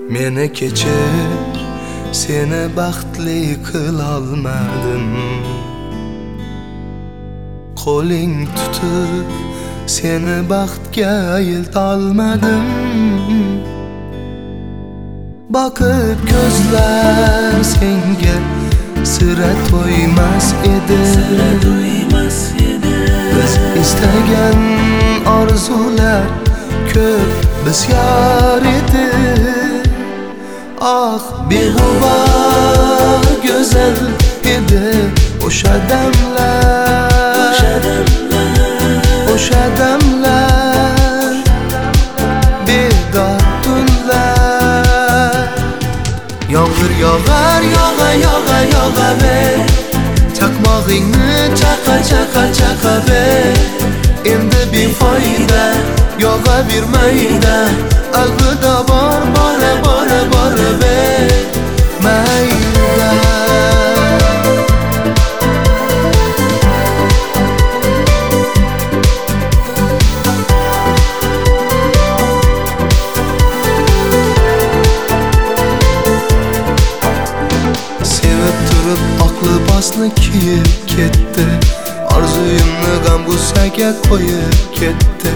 Meni kechir, seni baxtli qilolmadim. Qo'ling tutib, seni baxtga eltolmadim. Boqib ko'zlar senga sira to'ymas edi. Biz istagan orzular ko'p bisyor edi. Ah, beg'uba go'zal edi o'sha damlar, o'sha damlar, bedor tunlar. Yomg'ir yog'ar, yog'aver, chaqmog'ingni chaqaver. Endi befoyda yog'avermayda, alvida bora ver mayda. Sevib turib oq libosni kiyib ketdi, orzuyimni g'am g'ussaga qo'yib ketdi.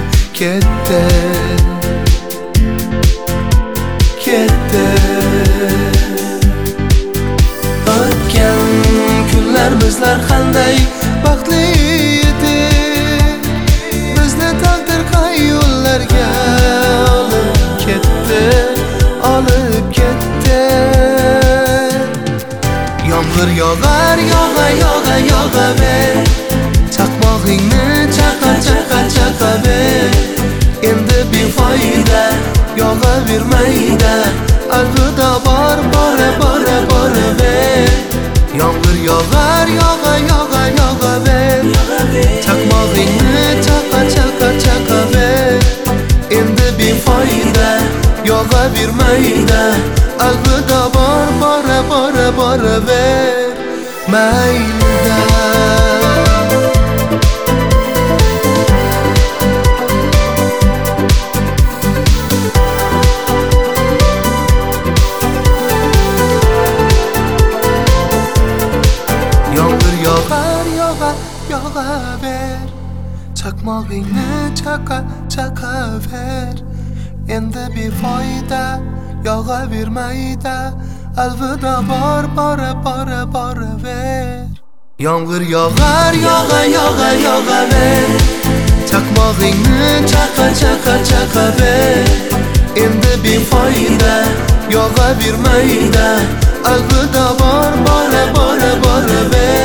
O'tgan kunlar bizlar qanday baxtli edi. Bizni taqdir qay yo'llarga olib ketdi. Yomg'ir yog'ar, yog'aver, chaqmog'ingni chaqaver. Endi befoyda yog'avermayda, alvida bora ver. Yomg'ir yog'ar, yog'aver, chaqmog'ingni chaqaver. Endi befoyda yog'avermayda, alvida bora ver mayda. Yomg'ir yog'ar, yog'aver, chaqmog'ingni chaqaver. Endi befoyda yog'avermayda, alvida bora ver. Yomg'ir yog'ar, yog'aver, chaqmog'ingni chaqaver. Endi befoyda yog'avermayda, alvida bora ver.